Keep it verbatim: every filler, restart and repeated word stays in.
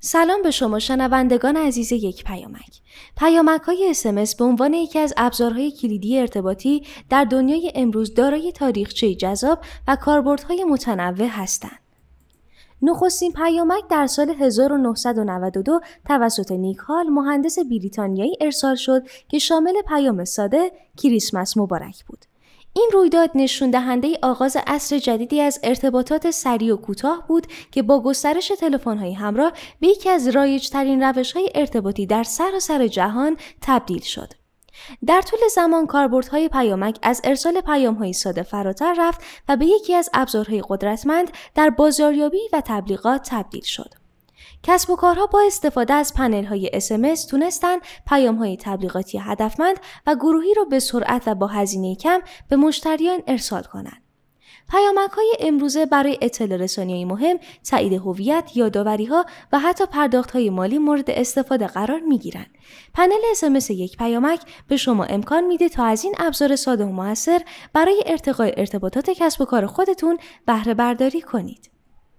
سلام به شما شنوندگان عزیز یک پیامک. پیامک‌های اس ام اس به عنوان یکی از ابزارهای کلیدی ارتباطی در دنیای امروز دارای تاریخچه جذاب و کاربردهای متنوع هستند. نخستین پیامک در سال هزار و نهصد و نود و دو توسط نیک هال مهندس بریتانیایی ارسال شد که شامل پیام ساده کریسمس مبارک بود. این رویداد نشون دهنده آغاز عصر جدیدی از ارتباطات سریع و کوتاه بود که با گسترش تلفن‌های همراه به یکی از رایج‌ترین روش‌های ارتباطی در سراسر جهان تبدیل شد. در طول زمان کاربردهای پیامک از ارسال پیام‌های ساده فراتر رفت و به یکی از ابزارهای قدرتمند در بازاریابی و تبلیغات تبدیل شد. کسب و کارها با استفاده از پنل‌های اس ام اس تونستن پیام‌های تبلیغاتی هدفمند و گروهی رو به سرعت و با هزینه کم به مشتریان ارسال کنند. پیامک‌های امروزه برای اطلاع رسانی مهم، تایید هویت، یادآوری‌ها و حتی پرداخت‌های مالی مورد استفاده قرار می‌گیرند. پنل اس ام اس یک پیامک به شما امکان میده تا از این ابزار ساده و موثر برای ارتقای ارتباطات کسب و کار خودتون بهره برداری کنید.